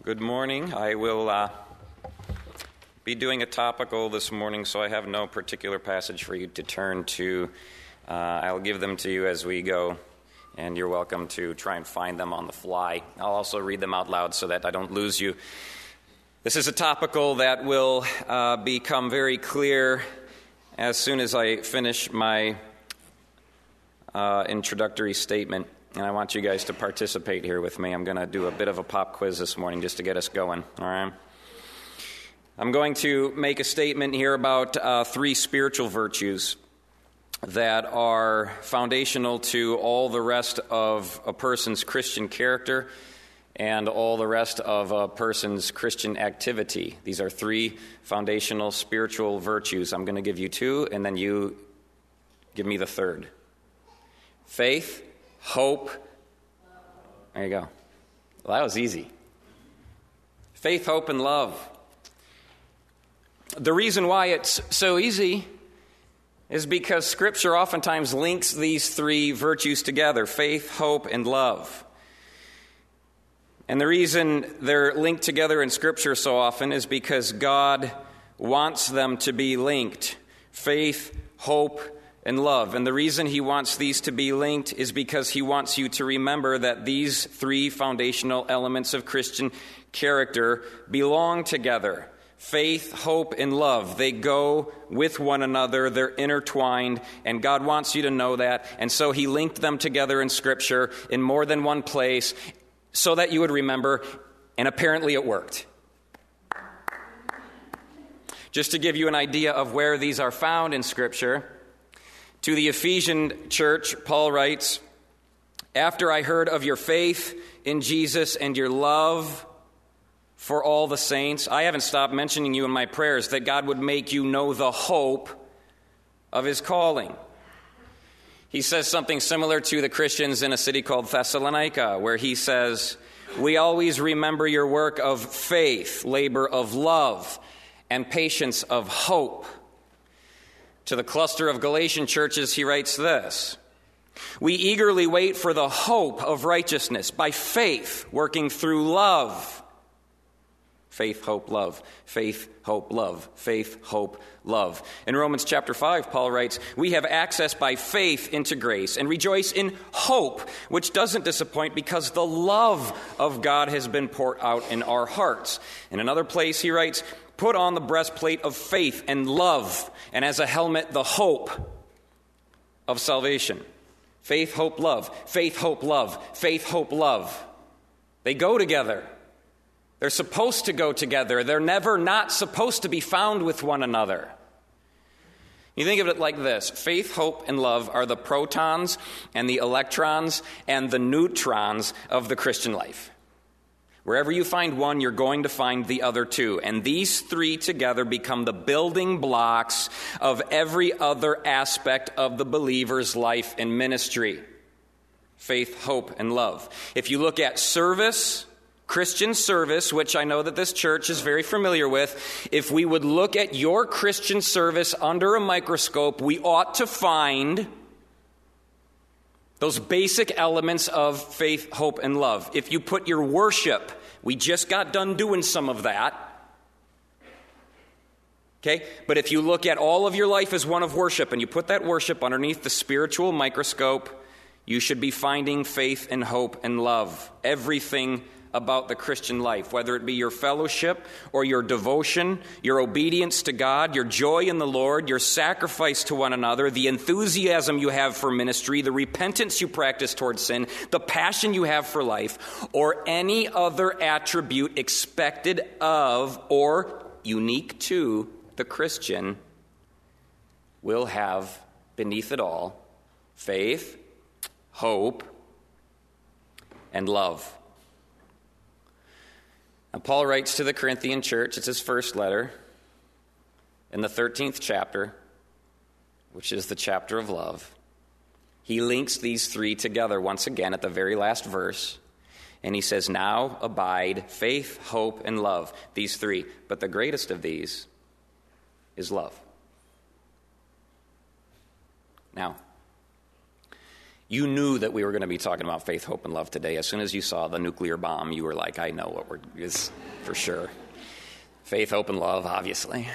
Good morning. I will be doing a topical this morning, so I have no particular passage for you to turn to. I'll give them to you as we go, and you're welcome to try and find them on the fly. I'll also read them out loud so that I don't lose you. This is a topical that will become very clear as soon as I finish my introductory statement. And I want you guys to participate here with me. I'm going to do a bit of a pop quiz this morning just to get us going, all right? I'm going to make a statement here about three spiritual virtues that are foundational to all the rest of a person's Christian character and all the rest of a person's Christian activity. These are three foundational spiritual virtues. I'm going to give you two, and then you give me the third. Faith, hope. There you go. Well, that was easy. Faith, hope, and love. The reason why it's so easy is because Scripture oftentimes links these three virtues together: faith, hope, and love. And the reason they're linked together in Scripture so often is because God wants them to be linked. Faith, hope, and love. And the reason he wants these to be linked is because he wants you to remember that these three foundational elements of Christian character belong together. Faith, hope, and love. They go with one another. They're intertwined, and God wants you to know that. And so he linked them together in Scripture in more than one place so that you would remember, and apparently it worked. Just to give you an idea of where these are found in Scripture, to the Ephesian church, Paul writes, "After I heard of your faith in Jesus and your love for all the saints," I haven't stopped mentioning you in my prayers, that God would make you know the hope of his calling. He says something similar to the Christians in a city called Thessalonica, where he says, "We always remember your work of faith, labor of love, and patience of hope." To the cluster of Galatian churches, he writes this: "We eagerly wait for the hope of righteousness by faith, working through love." Faith, hope, love. Faith, hope, love. Faith, hope, love. In Romans chapter 5, Paul writes, "We have access by faith into grace and rejoice in hope, which doesn't disappoint because the love of God has been poured out in our hearts." In another place, he writes, "Put on the breastplate of faith and love, and as a helmet, the hope of salvation." Faith, hope, love. Faith, hope, love. Faith, hope, love. They go together. They're supposed to go together. They're never not supposed to be found with one another. You think of it like this: faith, hope, and love are the protons and the electrons and the neutrons of the Christian life. Wherever you find one, you're going to find the other two. And these three together become the building blocks of every other aspect of the believer's life and ministry. Faith, hope, and love. If you look at service, Christian service, which I know that this church is very familiar with, if we would look at your Christian service under a microscope, we ought to find those basic elements of faith, hope, and love. If you put your worship, we just got done doing some of that. Okay? But if you look at all of your life as one of worship, and you put that worship underneath the spiritual microscope, you should be finding faith and hope and love. Everything about the Christian life, whether it be your fellowship or your devotion, your obedience to God, your joy in the Lord, your sacrifice to one another, the enthusiasm you have for ministry, the repentance you practice towards sin, the passion you have for life, or any other attribute expected of or unique to the Christian, will have beneath it all faith, hope, and love. And Paul writes to the Corinthian church, it's his first letter, in the 13th chapter, which is the chapter of love. He links these three together once again at the very last verse. And he says, "Now abide faith, hope, and love." These three. But the greatest of these is love. Now, You knew that we were going to be talking about faith, hope, and love today. As soon as you saw the nuclear bomb, you were like, I know what is for sure. Faith, hope, and love, obviously.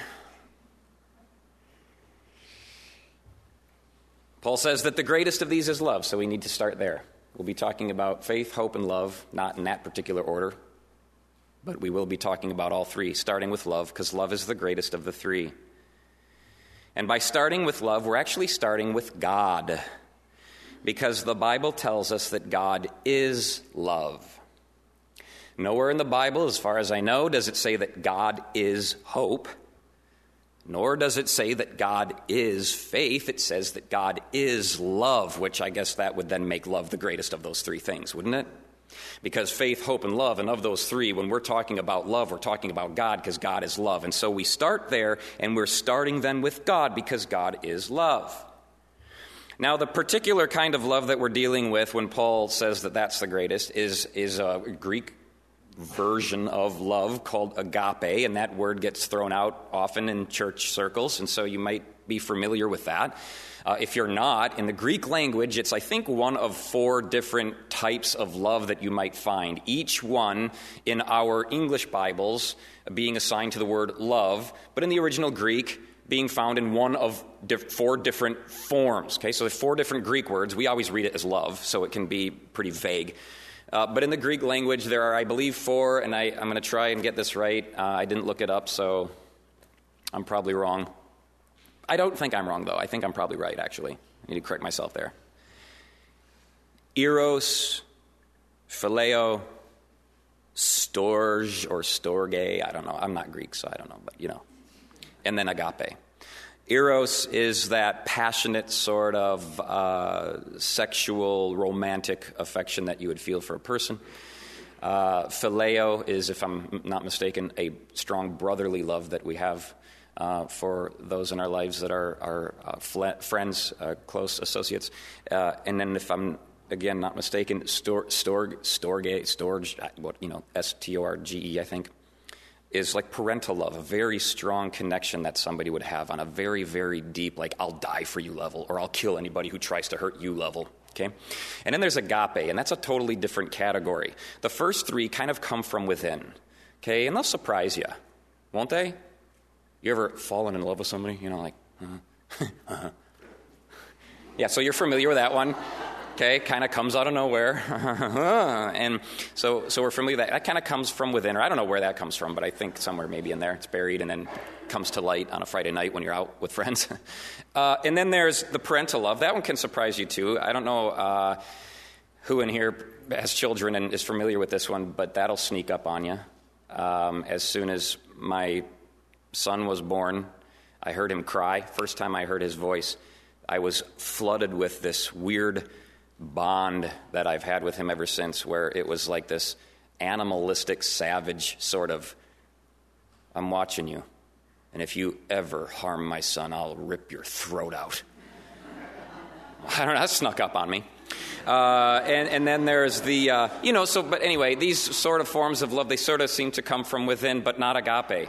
Paul says that the greatest of these is love, so we need to start there. We'll be talking about faith, hope, and love, not in that particular order, but we will be talking about all three, starting with love, because love is the greatest of the three. And by starting with love, we're actually starting with God, because the Bible tells us that God is love. Nowhere in the Bible, as far as I know, does it say that God is hope, nor does it say that God is faith. It says that God is love, which I guess that would then make love the greatest of those three things, wouldn't it? Because faith, hope, and love, and of those three, when we're talking about love, we're talking about God because God is love. And so we start there, and we're starting then with God because God is love. Now, the particular kind of love that we're dealing with when Paul says that that's the greatest is a Greek version of love called agape, and that word gets thrown out often in church circles, and so you might be familiar with that. If you're not, in the Greek language, it's, I think, one of 4 different types of love that you might find, each one in our English Bibles being assigned to the word love, but in the original Greek being found in one of 4 different forms. Okay, so there's 4 different Greek words. We always read it as love, so it can be pretty vague. But in the Greek language, there are, I believe, 4, and I'm going to try and get this right. I didn't look it up, so I'm probably wrong. I don't think I'm wrong, though. I think I'm probably right, actually. I need to correct myself there. Eros, phileo, storge, or storge. I don't know. I'm not Greek, so I don't know, but you know. And then agape. Eros is that passionate sort of sexual, romantic affection that you would feel for a person. Phileo is, if I'm not mistaken, a strong brotherly love that we have for those in our lives that are friends, close associates. And then if I'm, again, not mistaken, storge, S-T-O-R-G-E, I think, is like parental love, a very strong connection that somebody would have on a very, very deep, like, I'll die for you level, or I'll kill anybody who tries to hurt you level, okay? And then there's agape, and that's a totally different category. The first 3 kind of come from within, okay? And they'll surprise you, won't they? You ever fallen in love with somebody? You know, like, Yeah, so you're familiar with that one. Okay, kind of comes out of nowhere. And so we're familiar with that. That kind of comes from within, or I don't know where that comes from, but I think somewhere maybe in there. It's buried and then comes to light on a Friday night when you're out with friends. And then there's the parental love. That one can surprise you too. I don't know who in here has children and is familiar with this one, but that'll sneak up on you. As soon as my son was born, I heard him cry. First time I heard his voice, I was flooded with this weird bond that I've had with him ever since, where it was like this animalistic, savage sort of, I'm watching you, and if you ever harm my son, I'll rip your throat out. I don't know, that snuck up on me. And then there's the, but anyway, these sort of forms of love, they sort of seem to come from within, but not agape.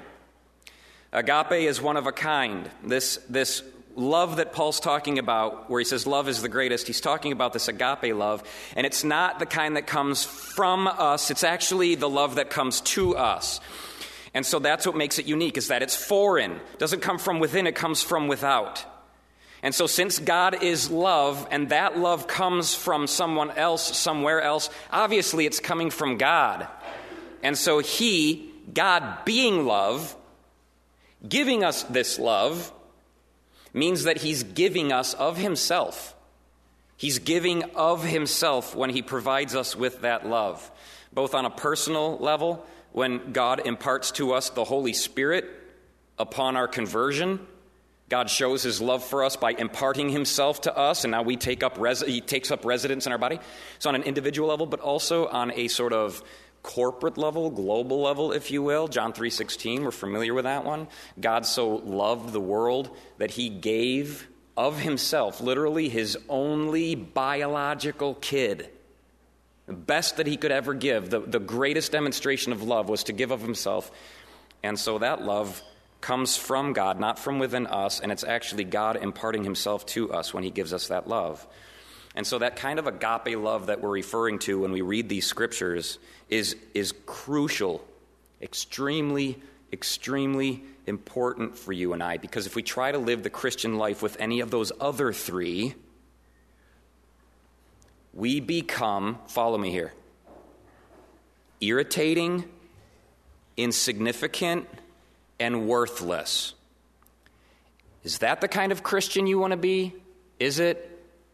Agape is one of a kind. This love that Paul's talking about, where he says love is the greatest, he's talking about this agape love, and it's not the kind that comes from us, it's actually the love that comes to us. And so that's what makes it unique, is that it's foreign. It doesn't come from within, it comes from without. And so since God is love, and that love comes from someone else, somewhere else, obviously it's coming from God. And so God being love, giving us this love, means that he's giving us of himself. He's giving of himself when he provides us with that love, both on a personal level, when God imparts to us the Holy Spirit upon our conversion. God shows his love for us by imparting himself to us, and now he takes up residence in our body. So on an individual level, but also on a sort of corporate level, global level, if you will. John 3:16, we're familiar with that one. God so loved the world that he gave of himself, literally his only biological kid. The best that he could ever give, the greatest demonstration of love was to give of himself. And so that love comes from God, not from within us, and it's actually God imparting himself to us when he gives us that love. And so that kind of agape love that we're referring to when we read these scriptures is crucial, extremely, extremely important for you and I, because if we try to live the Christian life with any of those other three, we become, follow me here, irritating, insignificant, and worthless. Is that the kind of Christian you want to be? Is it?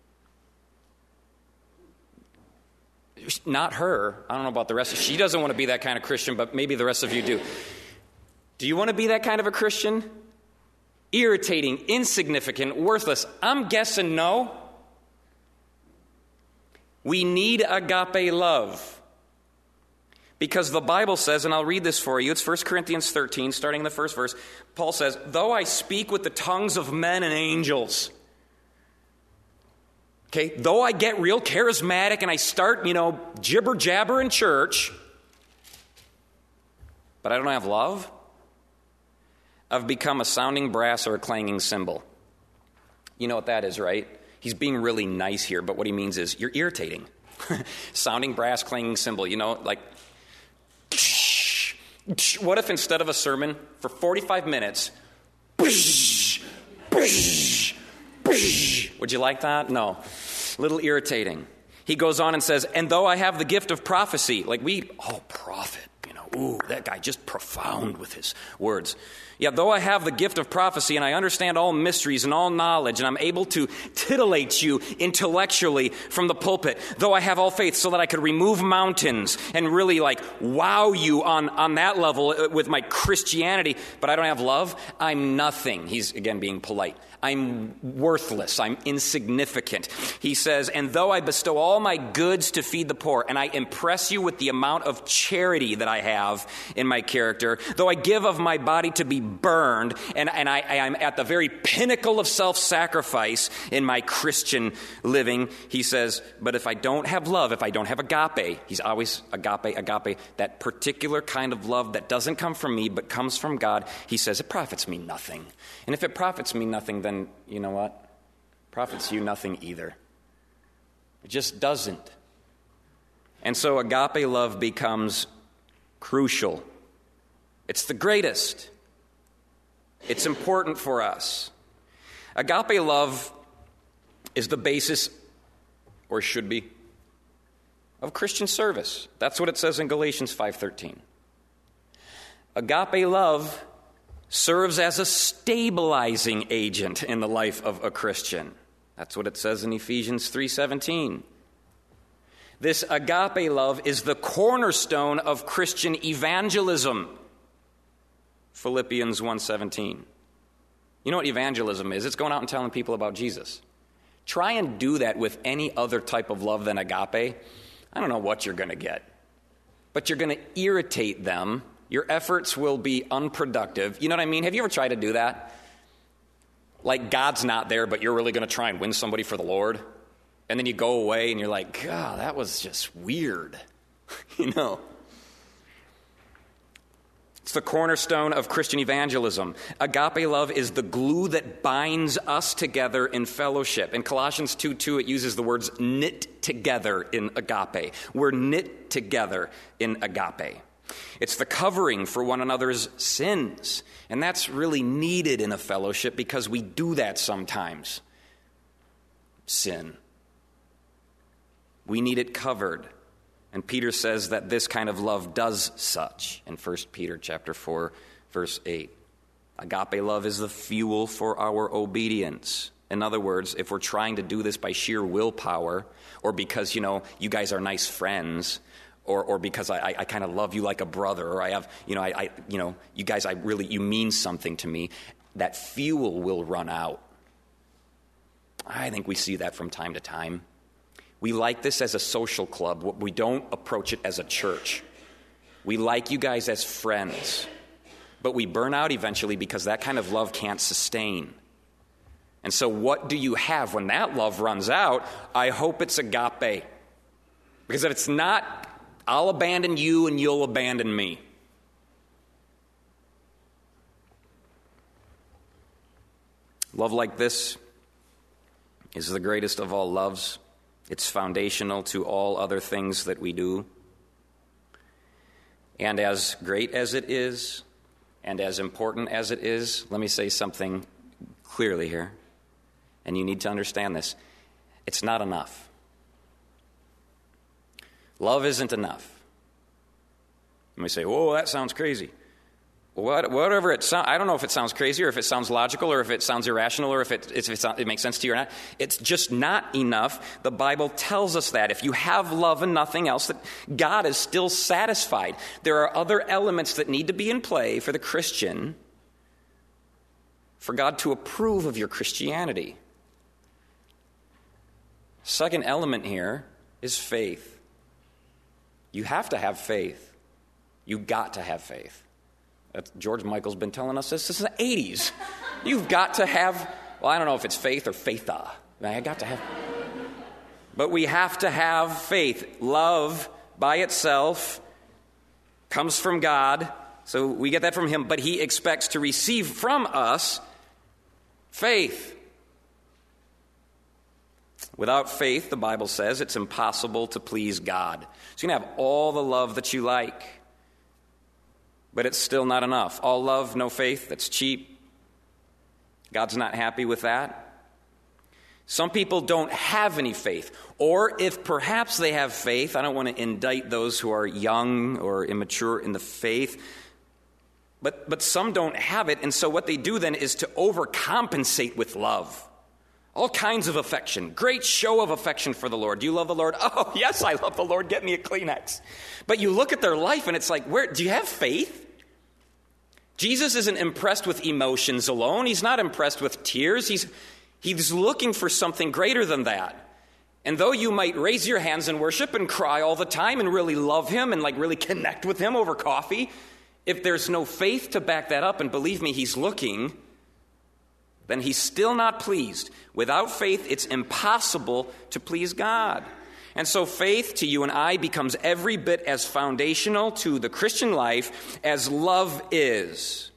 Not her. I don't know about the rest of she doesn't want to be that kind of Christian, but maybe the rest of you do. Do you want to be that kind of a Christian? Irritating, insignificant, worthless. I'm guessing no. We need agape love. Because the Bible says, and I'll read this for you, it's 1 Corinthians 13, starting in the first verse. Paul says, though I speak with the tongues of men and angels. Okay, though I get real charismatic and I start, jibber jabber in church, but I don't have love, I've become a sounding brass or a clanging cymbal. You know what that is, right? He's being really nice here, but what he means is you're irritating. Sounding brass, clanging cymbal, like, what if instead of a sermon for 45 minutes, would you like that? No. A little irritating. He goes on and says, and though I have the gift of prophecy, prophet, that guy just profound with his words. Yeah, though I have the gift of prophecy and I understand all mysteries and all knowledge and I'm able to titillate you intellectually from the pulpit, though I have all faith so that I could remove mountains and really wow you on that level with my Christianity, but I don't have love, I'm nothing. He's, again, being polite. I'm worthless. I'm insignificant. He says, and though I bestow all my goods to feed the poor, and I impress you with the amount of charity that I have in my character, though I give of my body to be burned, and I'm at the very pinnacle of self-sacrifice in my Christian living, he says, but if I don't have love, if I don't have agape, he's always agape, that particular kind of love that doesn't come from me but comes from God, he says, it profits me nothing. And if it profits me nothing, then you know what? Profits you nothing either. It just doesn't. And so agape love becomes crucial. It's the greatest. It's important for us. Agape love is the basis, or should be, of Christian service. That's what it says in Galatians 5:13. Agape love serves as a stabilizing agent in the life of a Christian. That's what it says in Ephesians 3:17. This agape love is the cornerstone of Christian evangelism. Philippians 1:17. You know what evangelism is? It's going out and telling people about Jesus. Try and do that with any other type of love than agape. I don't know what you're going to get. But you're going to irritate them. Your efforts will be unproductive. You know what I mean? Have you ever tried to do that? Like God's not there, but you're really going to try and win somebody for the Lord. And then you go away and you're like, God, that was just weird. It's the cornerstone of Christian evangelism. Agape love is the glue that binds us together in fellowship. In Colossians 2:2, it uses the words knit together in agape. We're knit together in agape. It's the covering for one another's sins. And that's really needed in a fellowship because we do that sometimes. Sin. We need it covered. And Peter says that this kind of love does such in 1 Peter chapter 4, verse 8. Agape love is the fuel for our obedience. In other words, if we're trying to do this by sheer willpower or because, you guys are nice friends, or because I kind of love you like a brother, or I have, you guys, you mean something to me, that fuel will run out. I think we see that from time to time. We like this as a social club. We don't approach it as a church. We like you guys as friends, but we burn out eventually because that kind of love can't sustain. And so what do you have when that love runs out? I hope it's agape. Because if it's not, I'll abandon you and you'll abandon me. Love like this is the greatest of all loves. It's foundational to all other things that we do. And as great as it is, and as important as it is, let me say something clearly here, and you need to understand this. It's not enough. Love isn't enough. You may say, "Whoa, that sounds crazy." Whatever it sounds, I don't know if it sounds crazy or if it sounds logical or if it sounds irrational or if it makes sense to you or not. It's just not enough. The Bible tells us that. If you have love and nothing else, that God is still satisfied. There are other elements that need to be in play for the Christian, for God to approve of your Christianity. Second element here is faith. You have to have faith. You got to have faith. George Michael's been telling us this since the 80s. You've got to have, well, I don't know if it's faith or faitha. I got to have, but we have to have faith. Love by itself comes from God, so we get that from Him, but He expects to receive from us faith. Without faith, the Bible says, it's impossible to please God. So you can have all the love that you like, but it's still not enough. All love, no faith, that's cheap. God's not happy with that. Some people don't have any faith. Or if perhaps they have faith, I don't want to indict those who are young or immature in the faith, but some don't have it, and so what they do then is to overcompensate with love. All kinds of affection, great show of affection for the Lord. Do you love the Lord? Oh, yes, I love the Lord. Get me a Kleenex. But you look at their life and it's like, do you have faith? Jesus isn't impressed with emotions alone. He's not impressed with tears. He's looking for something greater than that. And though you might raise your hands in worship and cry all the time and really love Him and really connect with Him over coffee, if there's no faith to back that up, and believe me, He's looking, then He's still not pleased. Without faith, it's impossible to please God. And so faith to you and I becomes every bit as foundational to the Christian life as love is.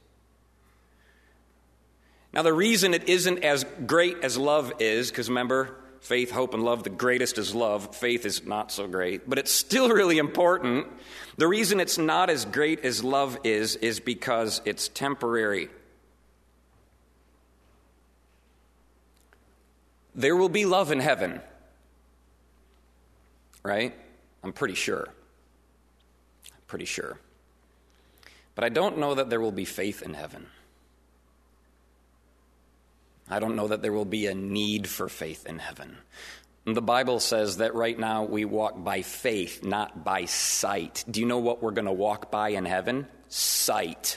Now, the reason it isn't as great as love is, because remember, faith, hope, and love, the greatest is love. Faith is not so great, but it's still really important. The reason it's not as great as love is because it's temporary. There will be love in heaven, right? I'm pretty sure. But I don't know that there will be faith in heaven. I don't know that there will be a need for faith in heaven. The Bible says that right now we walk by faith, not by sight. Do you know what we're going to walk by in heaven? Sight.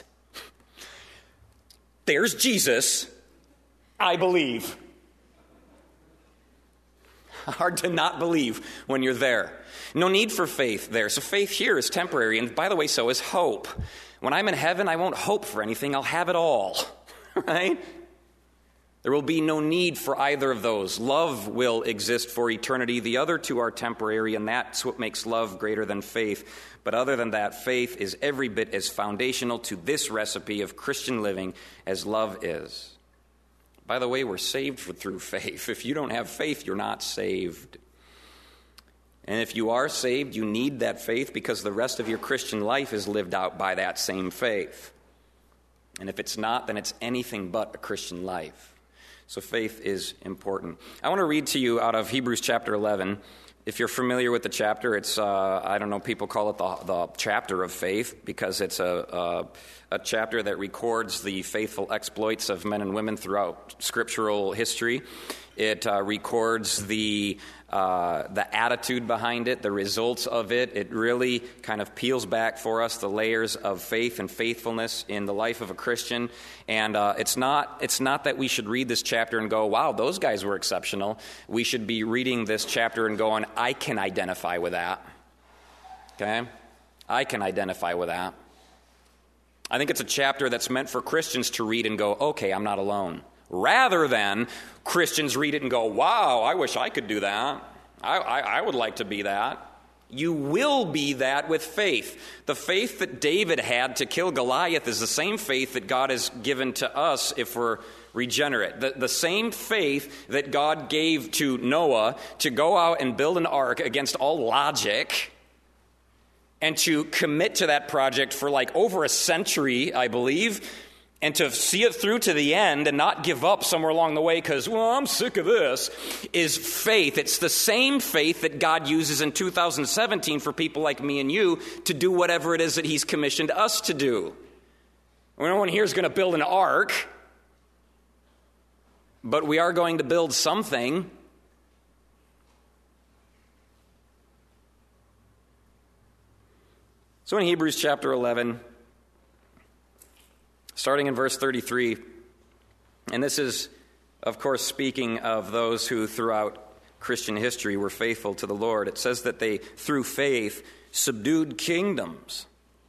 There's Jesus. I believe. Hard to not believe when you're there. No need for faith there. So faith here is temporary. And by the way, so is hope. When I'm in heaven, I won't hope for anything. I'll have it all. Right? There will be no need for either of those. Love will exist for eternity. The other two are temporary, and that's what makes love greater than faith. But other than that, faith is every bit as foundational to this recipe of Christian living as love is. By the way, we're saved through faith. If you don't have faith, you're not saved. And if you are saved, you need that faith because the rest of your Christian life is lived out by that same faith. And if it's not, then it's anything but a Christian life. So faith is important. I want to read to you out of Hebrews chapter 11. If you're familiar with the chapter, it's, people call it the chapter of faith because it's a chapter that records the faithful exploits of men and women throughout scriptural history. It records the attitude behind it, the results of it. It really kind of peels back for us the layers of faith and faithfulness in the life of a Christian. And it's not that we should read this chapter and go, wow, those guys were exceptional. We should be reading this chapter and going, I can identify with that. Okay? I can identify with that. I think it's a chapter that's meant for Christians to read and go, okay, I'm not alone. Rather than Christians read it and go, wow, I wish I could do that. I would like to be that. You will be that with faith. The faith that David had to kill Goliath is the same faith that God has given to us if we're regenerate. The same faith that God gave to Noah to go out and build an ark against all logic and to commit to that project for like over a century, I believe, and to see it through to the end and not give up somewhere along the way because, well, I'm sick of this, is faith. It's the same faith that God uses in 2017 for people like me and you to do whatever it is that he's commissioned us to do. No one here is going to build an ark, but we are going to build something. So in Hebrews chapter 11, starting in verse 33, and this is, of course, speaking of those who throughout Christian history were faithful to the Lord. It says that they, through faith, subdued kingdoms.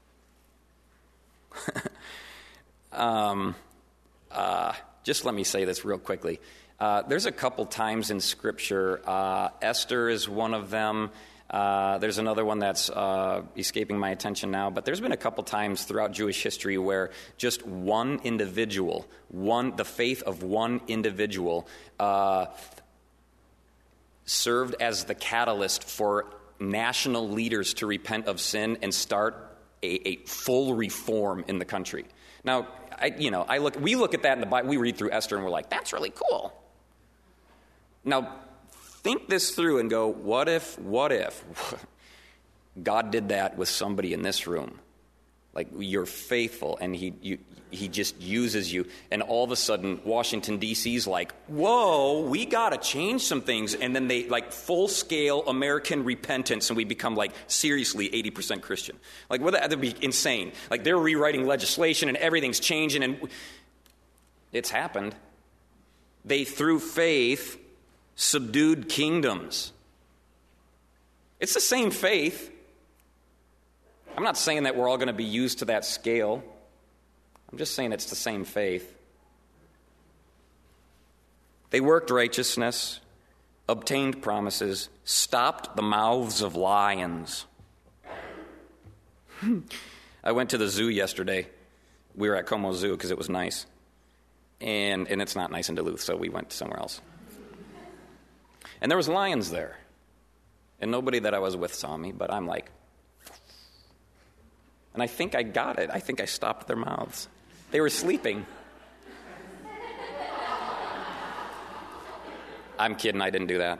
Just let me say this real quickly. There's a couple times in Scripture, Esther is one of them. There's another one that's escaping my attention now, but there's been a couple times throughout Jewish history where just one individual, the faith of one individual, served as the catalyst for national leaders to repent of sin and start a full reform in the country. Now, we look at that in the Bible, we read through Esther and we're like, that's really cool. Now, think this through and go, what if God did that with somebody in this room? Like, you're faithful and he just uses you, and all of a sudden Washington D.C.'s like, whoa, we got to change some things, and then they like full-scale American repentance, and we become like seriously 80% Christian. Like, well, that'd be insane. Like, they're rewriting legislation and everything's changing, and it's happened. They, through faith, subdued kingdoms. It's the same faith. I'm not saying that we're all going to be used to that scale. I'm just saying it's the same faith. They worked righteousness, obtained promises, stopped the mouths of lions. I went to the zoo yesterday. We were at Como Zoo because it was nice. And it's not nice in Duluth, so we went somewhere else. And there was lions there. And nobody that I was with saw me, but I'm like, and I think I got it. I think I stopped their mouths. They were sleeping. I'm kidding, I didn't do that.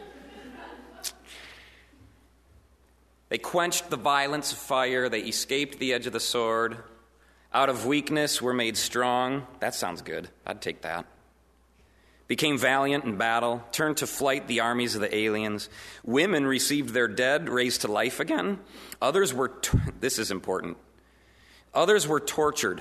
They quenched the violence of fire. They escaped the edge of the sword. Out of weakness were made strong. That sounds good. I'd take that. Became valiant in battle, turned to flight the armies of the aliens. Women received their dead raised to life again. Others were, this is important, others were tortured.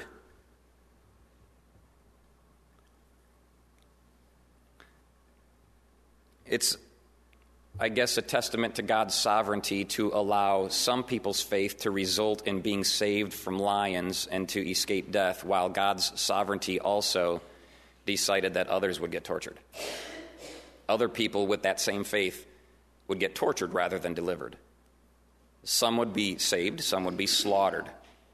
It's, I guess, a testament to God's sovereignty to allow some people's faith to result in being saved from lions and to escape death, while God's sovereignty also decided that others would get tortured. Other people with that same faith would get tortured rather than delivered. Some would be saved, some would be slaughtered.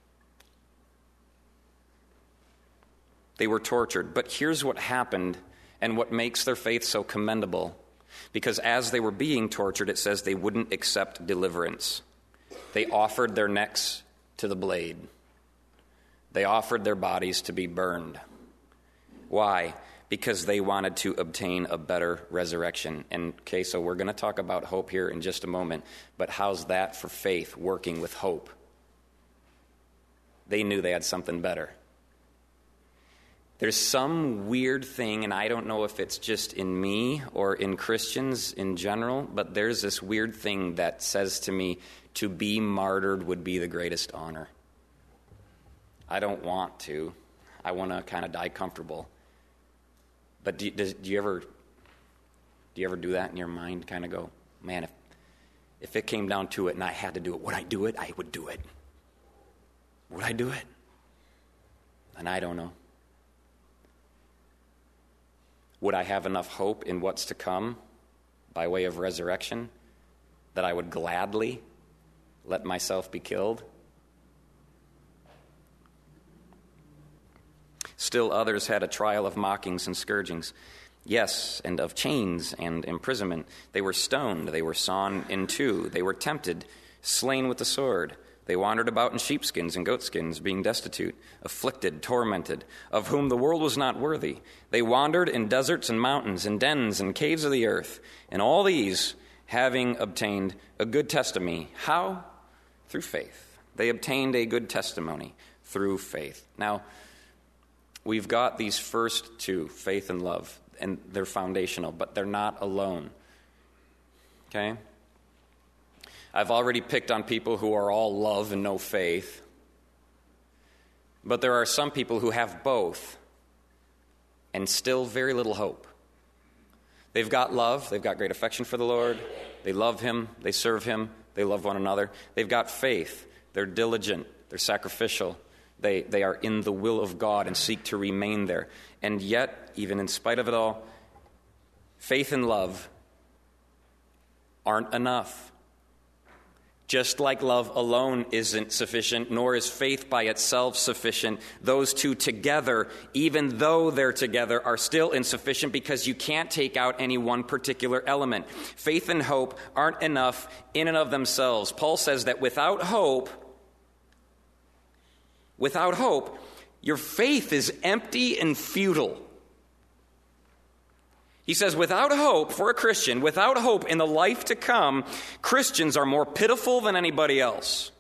They were tortured. But here's what happened and what makes their faith so commendable. Because as they were being tortured, it says they wouldn't accept deliverance. They offered their necks to the blade. They offered their bodies to be burned. Why? Because they wanted to obtain a better resurrection. And okay, so we're going to talk about hope here in just a moment, but how's that for faith working with hope? They knew they had something better. There's some weird thing, and I don't know if it's just in me or in Christians in general, but there's this weird thing that says to me, to be martyred would be the greatest honor. I don't want to. I want to kind of die comfortable. But do you ever do that in your mind? Kind of go, man, if it came down to it and I had to do it, would I do it? I would do it. Would I do it? And I don't know. Would I have enough hope in what's to come by way of resurrection that I would gladly let myself be killed? Still others had a trial of mockings and scourgings. Yes, and of chains and imprisonment. They were stoned, they were sawn in two, they were tempted, slain with the sword. They wandered about in sheepskins and goatskins, being destitute, afflicted, tormented, of whom the world was not worthy. They wandered in deserts and mountains, in dens and caves of the earth, and all these, having obtained a good testimony. How? Through faith. They obtained a good testimony through faith. Now, we've got these first two, faith and love, and they're foundational, but they're not alone. Okay? I've already picked on people who are all love and no faith. But there are some people who have both and still very little hope. They've got love, they've got great affection for the Lord, they love Him, they serve Him, they love one another. They've got faith, they're diligent, they're sacrificial, they are in the will of God and seek to remain there. And yet, even in spite of it all, faith and love aren't enough. Just like love alone isn't sufficient, nor is faith by itself sufficient, those two together, even though they're together, are still insufficient because you can't take out any one particular element. Faith and hope aren't enough in and of themselves. Paul says that without hope, your faith is empty and futile. He says, without hope for a Christian, without hope in the life to come, Christians are more pitiful than anybody else.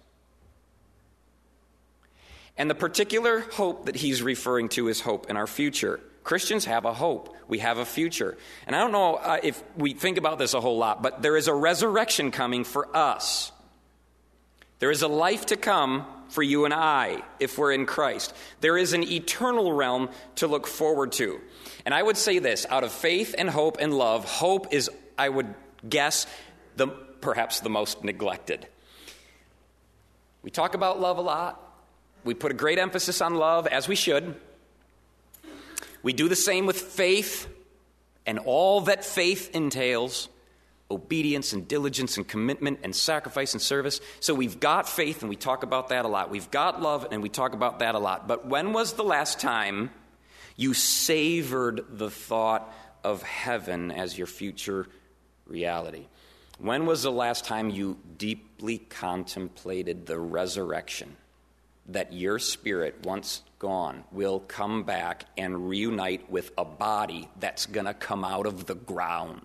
And the particular hope that he's referring to is hope in our future. Christians have a hope. We have a future. And I don't know if we think about this a whole lot, but there is a resurrection coming for us. There is a life to come for you and I if we're in Christ. There is an eternal realm to look forward to. And I would say this, out of faith and hope and love, hope is, I would guess, perhaps the most neglected. We talk about love a lot. We put a great emphasis on love, as we should. We do the same with faith and all that faith entails. Obedience and diligence and commitment and sacrifice and service. So we've got faith and we talk about that a lot. We've got love and we talk about that a lot. But when was the last time you savored the thought of heaven as your future reality? When was the last time you deeply contemplated the resurrection? That your spirit, once gone, will come back and reunite with a body that's going to come out of the ground.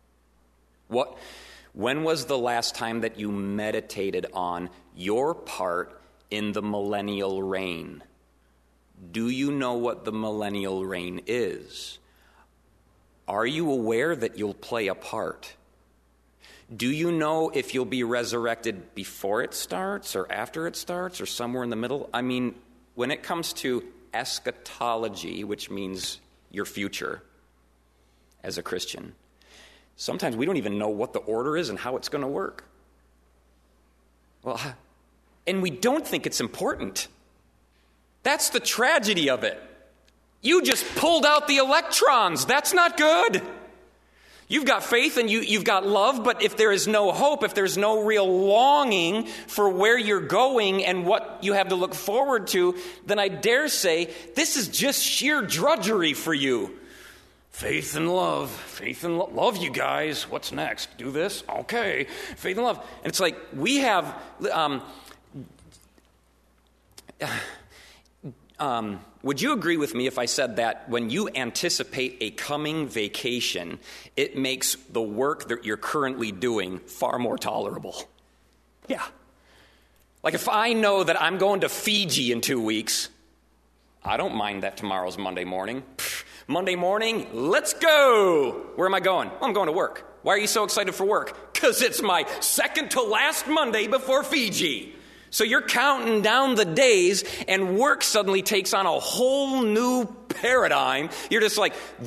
When was the last time that you meditated on your part in the millennial reign? Do you know what the millennial reign is? Are you aware that you'll play a part? Do you know if you'll be resurrected before it starts or after it starts or somewhere in the middle? I mean, when it comes to eschatology, which means your future as a Christian, sometimes we don't even know what the order is and how it's going to work. Well, and we don't think it's important. That's the tragedy of it. You just pulled out the electrons. That's not good. You've got faith and you've got love, but if there is no hope, if there's no real longing for where you're going and what you have to look forward to, then I dare say this is just sheer drudgery for you. Faith and love. Faith and love, you guys. What's next? Do this? Okay. Faith and love. And it's like we have... would you agree with me if I said that when you anticipate a coming vacation, it makes the work that you're currently doing far more tolerable? Yeah. Like if I know that I'm going to Fiji in 2 weeks, I don't mind that tomorrow's Monday morning. Monday morning, let's go. Where am I going? Well, I'm going to work. Why are you so excited for work? Because it's my second to last Monday before Fiji. So you're counting down the days, and work suddenly takes on a whole new paradigm. You're just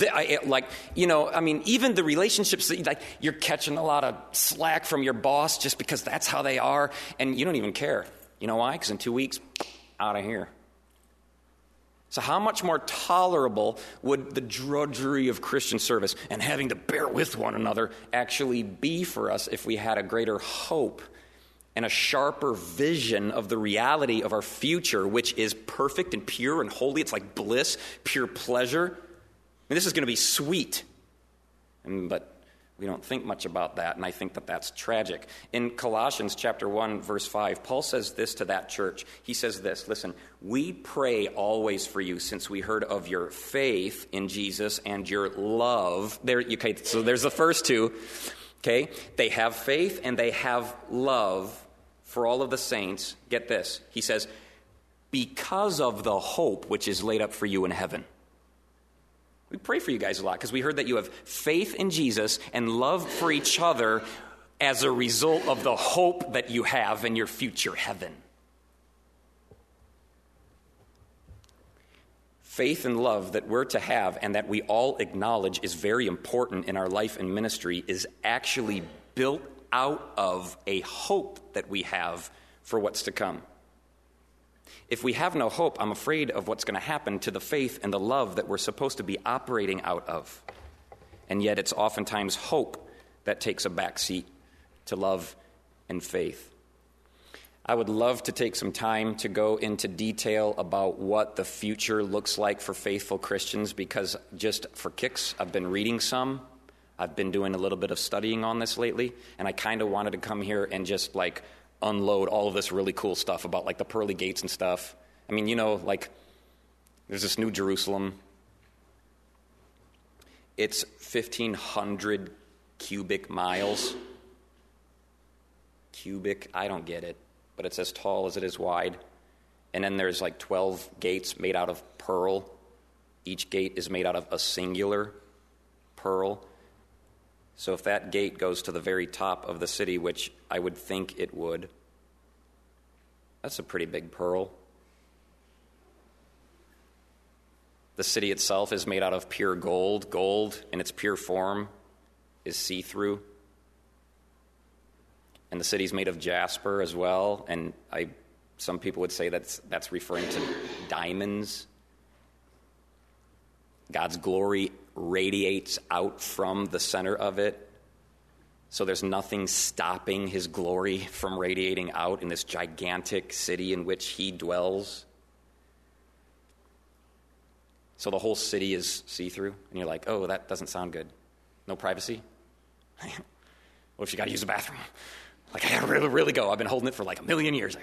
even the relationships that you're catching a lot of slack from your boss just because that's how they are, and you don't even care. You know why? Because in 2 weeks, out of here. So how much more tolerable would the drudgery of Christian service and having to bear with one another actually be for us if we had a greater hope and a sharper vision of the reality of our future, which is perfect and pure and holy. It's like bliss, pure pleasure. I mean, this is going to be sweet. But we don't think much about that, and I think that that's tragic. In Colossians chapter 1, verse 5, Paul says this to that church. He says this, listen, we pray always for you since we heard of your faith in Jesus and your love. Okay, so there's the first two. Okay, they have faith and they have love for all of the saints. Get this. He says, because of the hope which is laid up for you in heaven. We pray for you guys a lot because we heard that you have faith in Jesus and love for each other as a result of the hope that you have in your future heaven. Faith and love that we're to have and that we all acknowledge is very important in our life and ministry is actually built out of a hope that we have for what's to come. If we have no hope, I'm afraid of what's going to happen to the faith and the love that we're supposed to be operating out of. And yet it's oftentimes hope that takes a backseat to love and faith. I would love to take some time to go into detail about what the future looks like for faithful Christians, because just for kicks, I've been reading some. I've been doing a little bit of studying on this lately, and I kind of wanted to come here and just like unload all of this really cool stuff about like the pearly gates and stuff. I mean, like there's this New Jerusalem. It's 1,500 cubic miles. Cubic, I don't get it. But it's as tall as it is wide. And then there's like 12 gates made out of pearl. Each gate is made out of a singular pearl. So if that gate goes to the very top of the city, which I would think it would, that's a pretty big pearl. The city itself is made out of pure gold. Gold in its pure form is see-through. And the city's made of jasper as well, and some people would say that's referring to diamonds. God's glory radiates out from the center of it, so there's nothing stopping his glory from radiating out in this gigantic city in which he dwells. So the whole city is see-through, and you're like, oh, that doesn't sound good. No privacy? What if you got to use the bathroom? Like, I gotta really go. I've been holding it for like 1,000,000 years.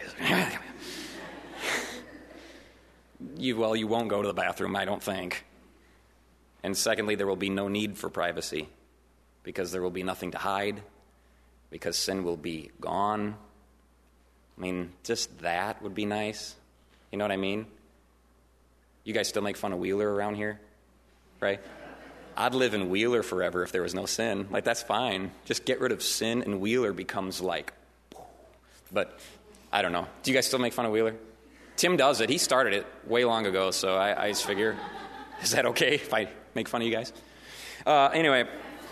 You won't go to the bathroom, I don't think. And secondly, there will be no need for privacy because there will be nothing to hide, because sin will be gone. I mean, just that would be nice. You know what I mean? You guys still make fun of Wheeler around here, right? I'd live in Wheeler forever if there was no sin. Like, that's fine. Just get rid of sin and Wheeler becomes like, but I don't know. Do you guys still make fun of Wheeler? Tim does it. He started it way long ago, so I just figure, is that okay if I make fun of you guys? Anyway,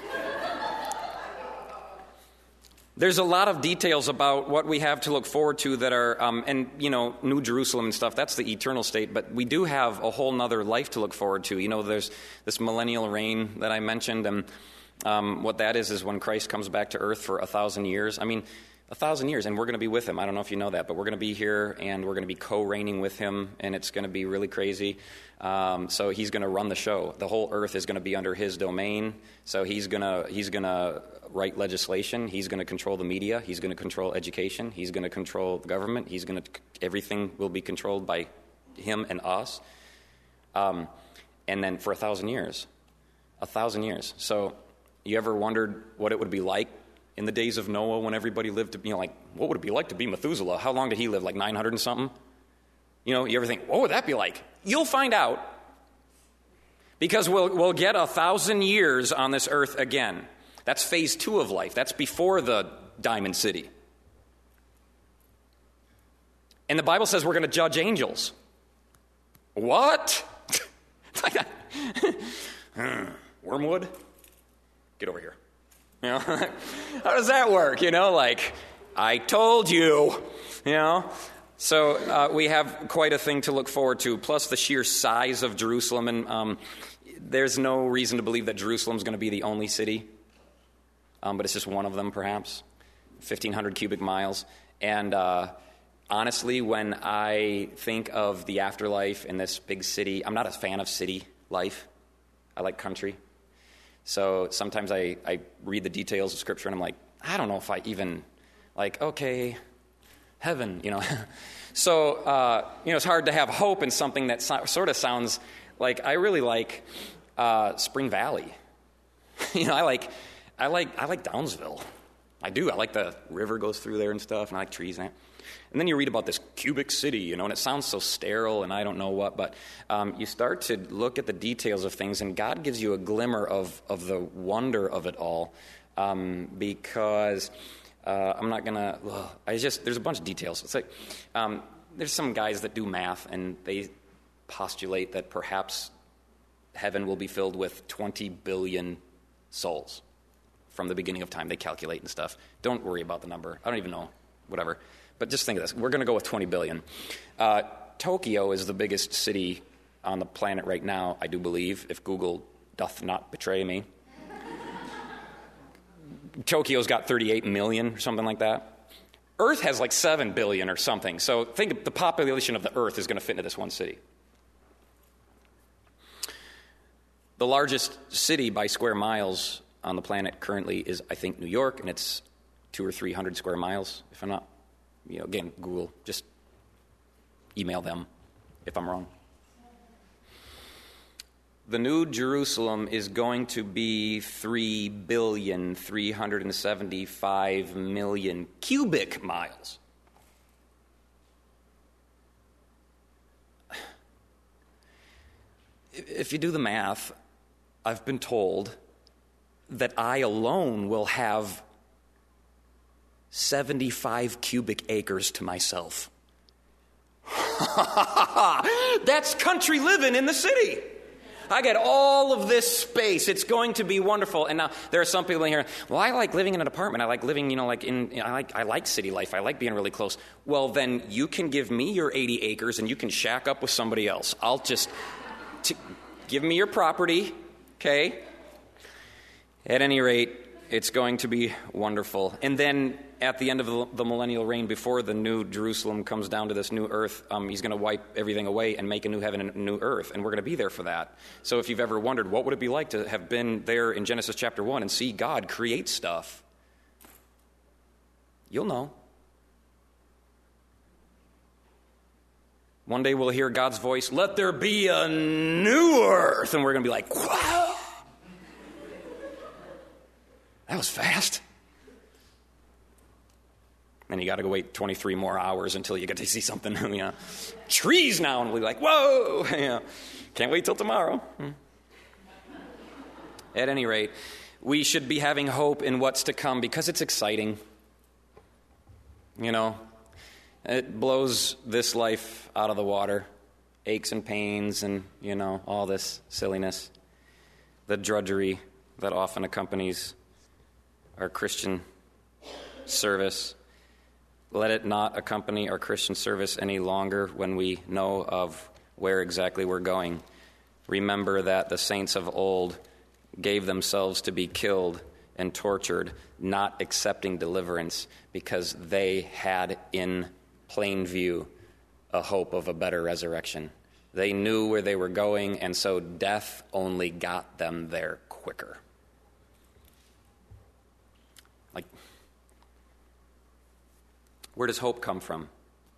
there's a lot of details about what we have to look forward to that are, and, New Jerusalem and stuff, that's the eternal state, but we do have a whole nother life to look forward to. There's this millennial reign that I mentioned, and what that is when Christ comes back to earth for 1,000 years. I mean, 1,000 years, and we're going to be with him. I don't know if you know that, but we're going to be here, and we're going to be co-reigning with him, and it's going to be really crazy. So he's going to run the show. The whole earth is going to be under his domain, so he's going to write legislation. He's going to control the media. He's going to control education. He's going to control the government. Everything will be controlled by him and us. And then for 1,000 years. 1,000 years. So you ever wondered what it would be like in the days of Noah when everybody lived to be what would it be like to be Methuselah? How long did he live? Like 900 and something? You ever think, what would that be like? You'll find out. Because we'll get 1,000 years on this earth again. That's phase 2 of life. That's before the Diamond City. And the Bible says we're going to judge angels. What? Wormwood? Get over here. How does that work? I told you. So we have quite a thing to look forward to, plus the sheer size of Jerusalem. And there's no reason to believe that Jerusalem's going to be the only city. But it's just one of them, perhaps. 1,500 cubic miles. And honestly, when I think of the afterlife in this big city, I'm not a fan of city life. I like country. So sometimes I read the details of Scripture and I'm like, I don't know if I even, okay, heaven, So, it's hard to have hope in something that sort of sounds like, I really like Spring Valley. I like Downsville. I do. I like the river goes through there and stuff, and I like trees and that. And then you read about this cubic city, and it sounds so sterile and I don't know what, but you start to look at the details of things, and God gives you a glimmer of the wonder of it all, because I'm not going to, there's a bunch of details. It's like, there's some guys that do math, and they postulate that perhaps heaven will be filled with 20 billion souls from the beginning of time. They calculate and stuff. Don't worry about the number. I don't even know, whatever. But just think of this. We're going to go with 20 billion. Tokyo is the biggest city on the planet right now, I do believe, if Google doth not betray me. Tokyo's got 38 million or something like that. Earth has 7 billion or something. So think of the population of the Earth is going to fit into this one city. The largest city by square miles on the planet currently is, I think, New York, and it's 200 or 300 square miles, if I'm not. Again, Google, just email them if I'm wrong. The New Jerusalem is going to be 3,375,000,000 cubic miles. If you do the math, I've been told that I alone will have 75 cubic acres to myself. That's country living in the city. I get all of this space. It's going to be wonderful. And now there are some people in here, well, I like living in an apartment. I like living, I like city life. I like being really close. Well, then you can give me your 80 acres and you can shack up with somebody else. I'll just give me your property, okay? At any rate, it's going to be wonderful. And then at the end of the millennial reign, before the New Jerusalem comes down to this new earth, he's going to wipe everything away and make a new heaven and a new earth. And we're going to be there for that. So if you've ever wondered, what would it be like to have been there in Genesis chapter 1 and see God create stuff? You'll know. One day we'll hear God's voice, let there be a new earth. And we're going to be like, wow. That was fast. And you got to go wait 23 more hours until you get to see something. Trees now, and we'll be like, whoa. Can't wait till tomorrow. At any rate, we should be having hope in what's to come because it's exciting. It blows this life out of the water. Aches and pains and, all this silliness. The drudgery that often accompanies our Christian service. Let it not accompany our Christian service any longer when we know of where exactly we're going. Remember that the saints of old gave themselves to be killed and tortured, not accepting deliverance because they had in plain view a hope of a better resurrection. They knew where they were going, and so death only got them there quicker. Where does hope come from?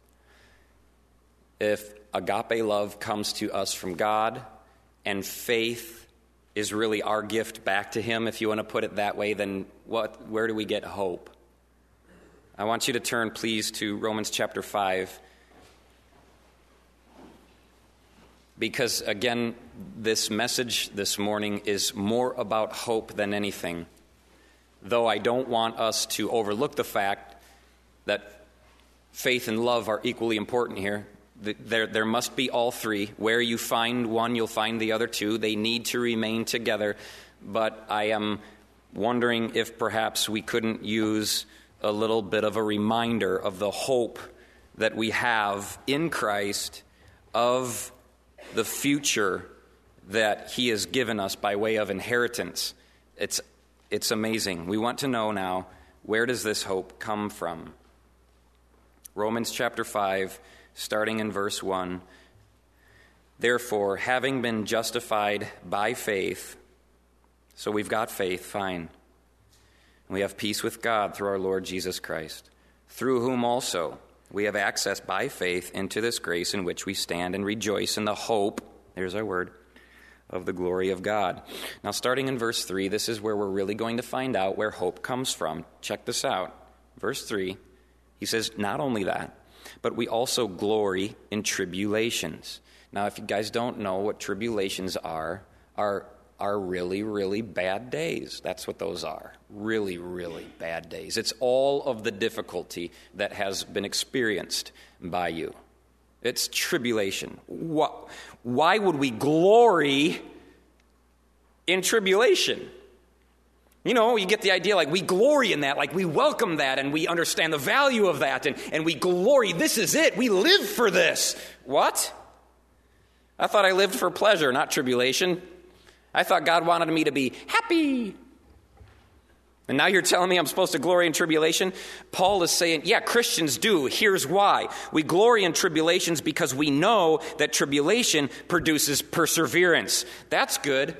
If agape love comes to us from God and faith is really our gift back to Him, if you want to put it that way, then where do we get hope? I want you to turn, please, to Romans chapter 5. Because, again, this message this morning is more about hope than anything. Though I don't want us to overlook the fact that faith and love are equally important here. There must be all three. Where you find one, you'll find the other two. They need to remain together. But I am wondering if perhaps we couldn't use a little bit of a reminder of the hope that we have in Christ of the future that He has given us by way of inheritance. It's amazing. We want to know now, where does this hope come from? Romans chapter 5, starting in verse 1. Therefore, having been justified by faith, so we've got faith, fine. We have peace with God through our Lord Jesus Christ, through whom also we have access by faith into this grace in which we stand and rejoice in the hope, there's our word, of the glory of God. Now, starting in verse 3, this is where we're really going to find out where hope comes from. Check this out. Verse 3, he says, not only that, but we also glory in tribulations. Now, if you guys don't know what tribulations are really, really bad days. That's what those are. Really, really bad days. It's all of the difficulty that has been experienced by you. It's tribulation. Why would we glory in tribulation? You know, you get the idea, like we glory in that, like we welcome that and we understand the value of that and we glory. This is it. We live for this. What? I thought I lived for pleasure, not tribulation. I thought God wanted me to be happy. And now you're telling me I'm supposed to glory in tribulation? Paul is saying, yeah, Christians do. Here's why. We glory in tribulations because we know that tribulation produces perseverance. That's good.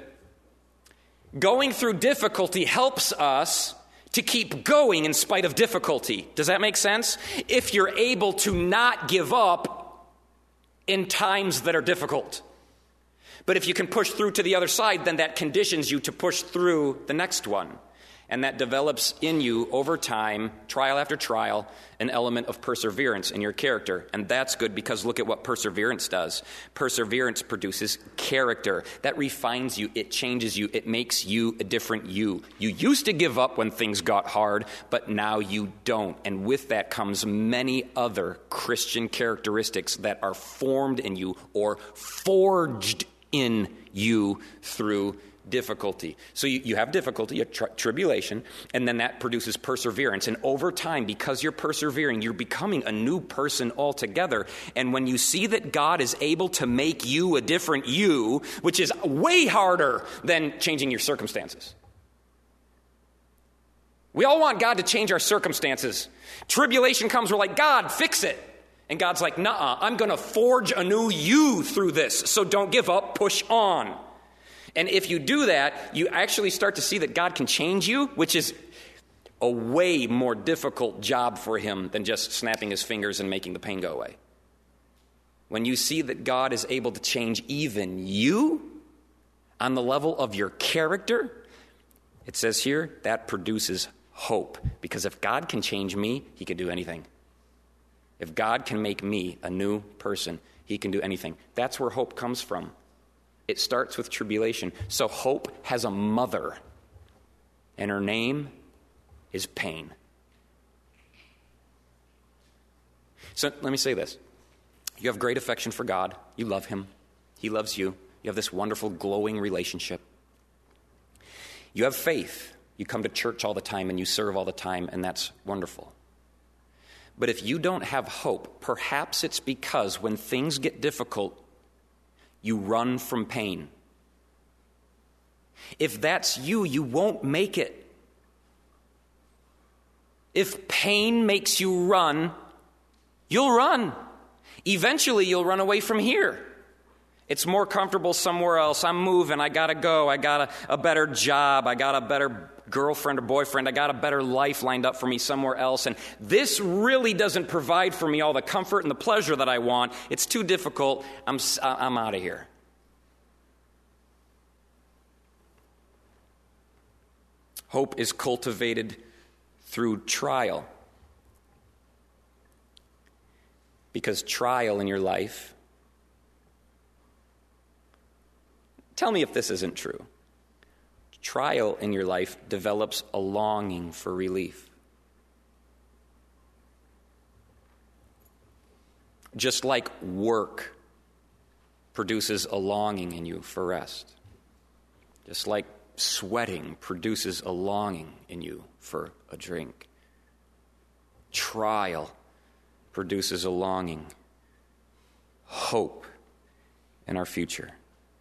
Going through difficulty helps us to keep going in spite of difficulty. Does that make sense? If you're able to not give up in times that are difficult. But if you can push through to the other side, then that conditions you to push through the next one. And that develops in you over time, trial after trial, an element of perseverance in your character. And that's good because look at what perseverance does. Perseverance produces character. That refines you. It changes you. It makes you a different you. You used to give up when things got hard, but now you don't. And with that comes many other Christian characteristics that are formed in you or forged in you through difficulty. So you have difficulty, you have tribulation, and then that produces perseverance. And over time, because you're persevering, you're becoming a new person altogether. And when you see that God is able to make you a different you, which is way harder than changing your circumstances. We all want God to change our circumstances. Tribulation comes, we're like, God, fix it. And God's like, nuh-uh, I'm going to forge a new you through this. So don't give up, push on. And if you do that, you actually start to see that God can change you, which is a way more difficult job for him than just snapping his fingers and making the pain go away. When you see that God is able to change even you on the level of your character, it says here, that produces hope. Because if God can change me, he can do anything. If God can make me a new person, he can do anything. That's where hope comes from. It starts with tribulation. So hope has a mother, and her name is pain. So let me say this. You have great affection for God. You love him. He loves you. You have this wonderful, glowing relationship. You have faith. You come to church all the time and you serve all the time, and that's wonderful. But if you don't have hope, perhaps it's because when things get difficult, you run from pain. If that's you, you won't make it. If pain makes you run, you'll run. Eventually, you'll run away from here. It's more comfortable somewhere else. I'm moving. I got to go. I got a better job. I got a better girlfriend or boyfriend. I got a better life lined up for me somewhere else. And this really doesn't provide for me all the comfort and the pleasure that I want. It's too difficult. I'm out of here. Hope is cultivated through trial. Because trial in your life, tell me if this isn't true. Trial in your life develops a longing for relief. Just like work produces a longing in you for rest. Just like sweating produces a longing in you for a drink. Trial produces a longing, hope in our future.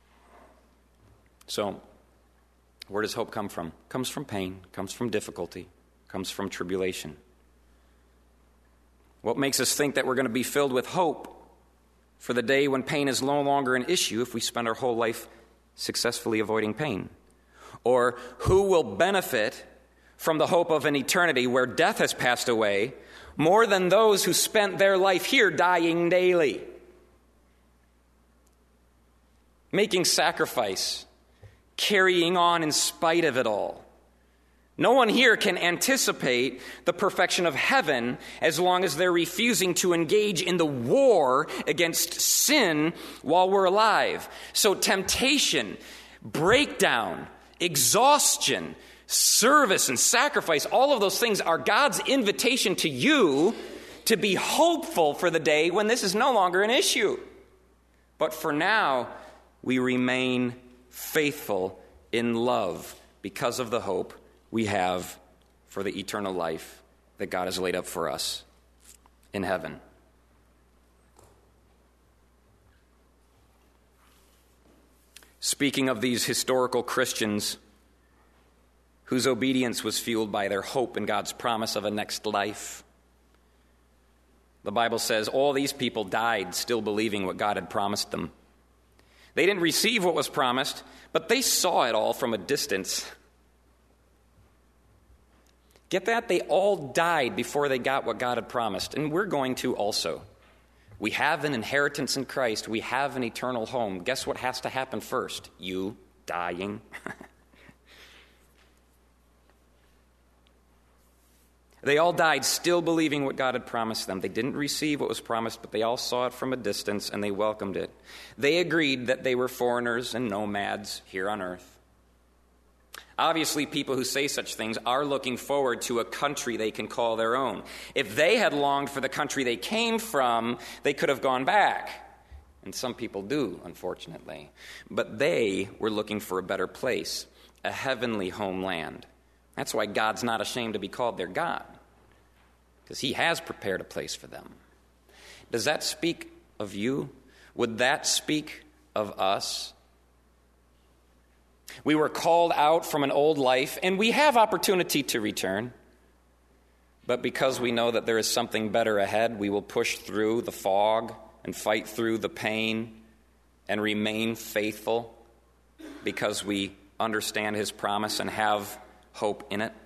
So, where does hope come from? Comes from pain, comes from difficulty, comes from tribulation. What makes us think that we're going to be filled with hope for the day when pain is no longer an issue if we spend our whole life successfully avoiding pain? Or who will benefit from the hope of an eternity where death has passed away more than those who spent their life here dying daily, making sacrifice, carrying on in spite of it all? No one here can anticipate the perfection of heaven as long as they're refusing to engage in the war against sin while we're alive. So temptation, breakdown, exhaustion, service, and sacrifice, all of those things are God's invitation to you to be hopeful for the day when this is no longer an issue. But for now, we remain faithful in love because of the hope we have for the eternal life that God has laid up for us in heaven. Speaking of these historical Christians whose obedience was fueled by their hope in God's promise of a next life, the Bible says all these people died still believing what God had promised them. They didn't receive what was promised, but they saw it all from a distance. Get that? They all died before they got what God had promised, and we're going to also. We have an inheritance in Christ. We have an eternal home. Guess what has to happen first? You dying. They all died still believing what God had promised them. They didn't receive what was promised, but they all saw it from a distance and they welcomed it. They agreed that they were foreigners and nomads here on earth. Obviously, people who say such things are looking forward to a country they can call their own. If they had longed for the country they came from, they could have gone back. And some people do, unfortunately. But they were looking for a better place, a heavenly homeland. That's why God's not ashamed to be called their God, because he has prepared a place for them. Does that speak of you? Would that speak of us? We were called out from an old life, and we have opportunity to return. But because we know that there is something better ahead, we will push through the fog and fight through the pain and remain faithful because we understand his promise and have hope in it.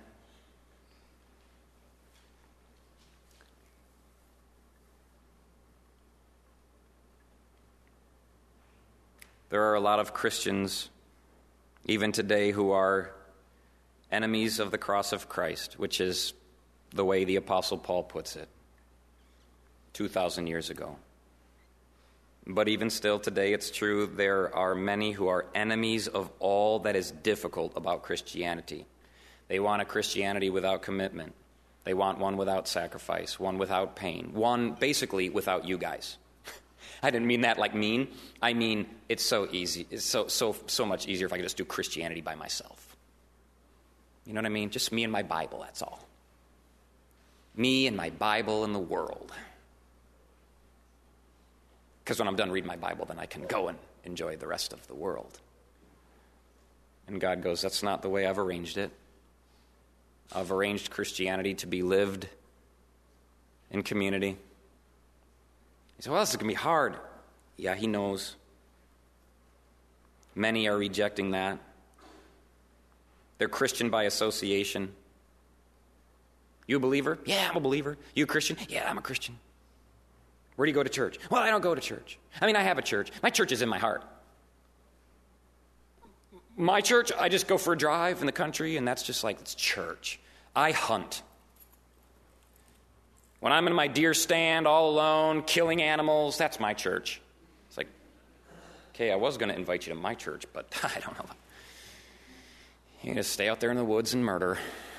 There are a lot of Christians even today who are enemies of the cross of Christ, which is the way the Apostle Paul puts it 2,000 years ago. But even still today, it's true, there are many who are enemies of all that is difficult about Christianity. They want a Christianity without commitment. They want one without sacrifice, one without pain, one basically without you guys. I didn't mean that like mean. I mean, it's so easy. It's so much easier if I could just do Christianity by myself. You know what I mean? Just me and my Bible, that's all. Me and my Bible and the world. Because when I'm done reading my Bible, then I can go and enjoy the rest of the world. And God goes, that's not the way I've arranged it. I've arranged Christianity to be lived in community. He said, well, this is going to be hard. Yeah, he knows. Many are rejecting that. They're Christian by association. You a believer? Yeah, I'm a believer. You a Christian? Yeah, I'm a Christian. Where do you go to church? Well, I don't go to church. I mean, I have a church. My church is in my heart. My church, I just go for a drive in the country, and that's just like, it's church. I hunt. When I'm in my deer stand all alone, killing animals, that's my church. It's like, okay, I was going to invite you to my church, but I don't know. You're going to stay out there in the woods and murder.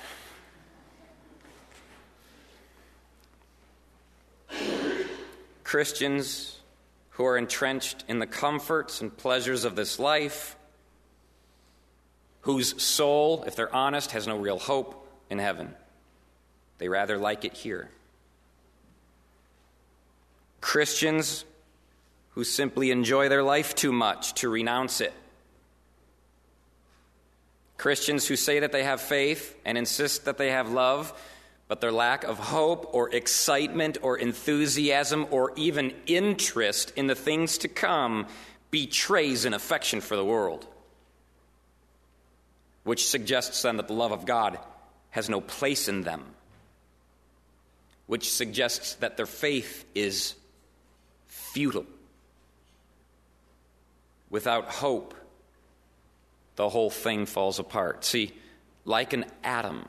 Christians who are entrenched in the comforts and pleasures of this life, whose soul, if they're honest, has no real hope in heaven. They rather like it here. Christians who simply enjoy their life too much to renounce it. Christians who say that they have faith and insist that they have love, but their lack of hope or excitement or enthusiasm or even interest in the things to come betrays an affection for the world, which suggests then that the love of God has no place in them, which suggests that their faith is futile. Without hope, the whole thing falls apart. See, like an atom,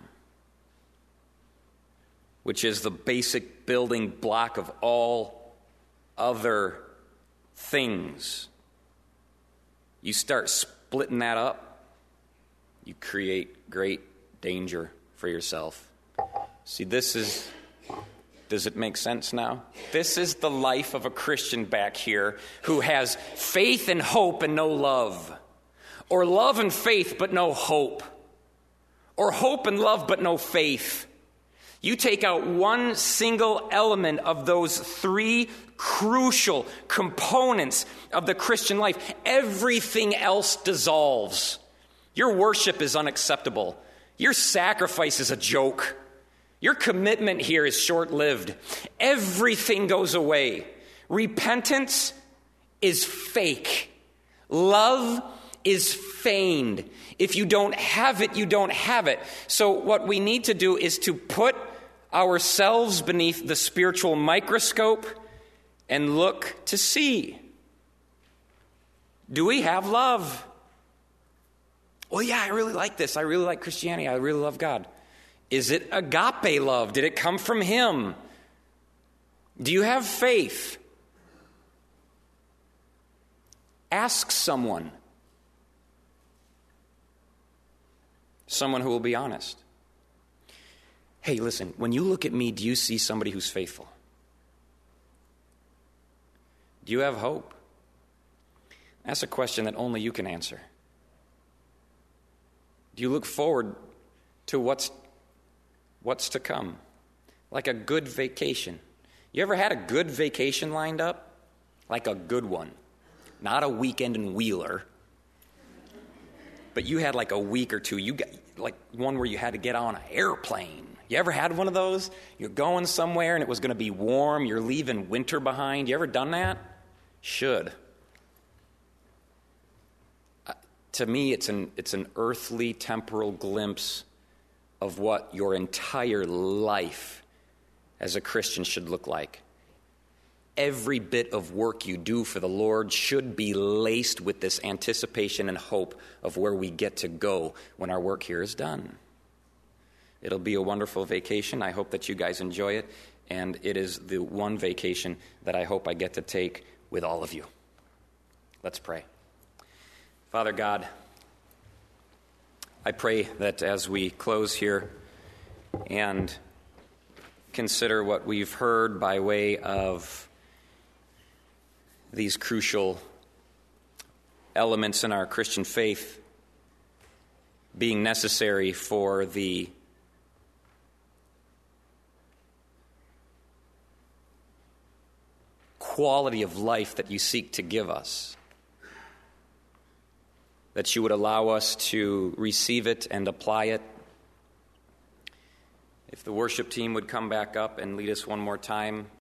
which is the basic building block of all other things, you start splitting that up, you create great danger for yourself. See, does it make sense now? This is the life of a Christian back here who has faith and hope and no love, or love and faith but no hope, or hope and love but no faith. You take out one single element of those three crucial components of the Christian life, everything else dissolves. Your worship is unacceptable. Your sacrifice is a joke. Your commitment here is short-lived. Everything goes away. Repentance is fake. Love is feigned. If you don't have it, you don't have it. So what we need to do is to put ourselves beneath the spiritual microscope and look to see. Do we have love? Well, yeah, I really like this. I really like Christianity. I really love God. Is it agape love? Did it come from Him? Do you have faith? Ask someone who will be honest. Hey, listen, when you look at me, do you see somebody who's faithful? Do you have hope? That's a question that only you can answer. Do you look forward to what's to come? Like a good vacation. You ever had a good vacation lined up? Like a good one. Not a weekend in Wheeler. But you had like a week or two. You got like one where you had to get on an airplane. You ever had one of those? You're going somewhere and it was going to be warm. You're leaving winter behind. You ever done that? Should. To me, it's an earthly, temporal glimpse of what your entire life as a Christian should look like. Every bit of work you do for the Lord should be laced with this anticipation and hope of where we get to go when our work here is done. It'll be a wonderful vacation. I hope that you guys enjoy it, and it is the one vacation that I hope I get to take with all of you. Let's pray. Father God, I pray that as we close here and consider what we've heard by way of these crucial elements in our Christian faith being necessary for the quality of life that you seek to give us, that you would allow us to receive it and apply it. If the worship team would come back up and lead us one more time.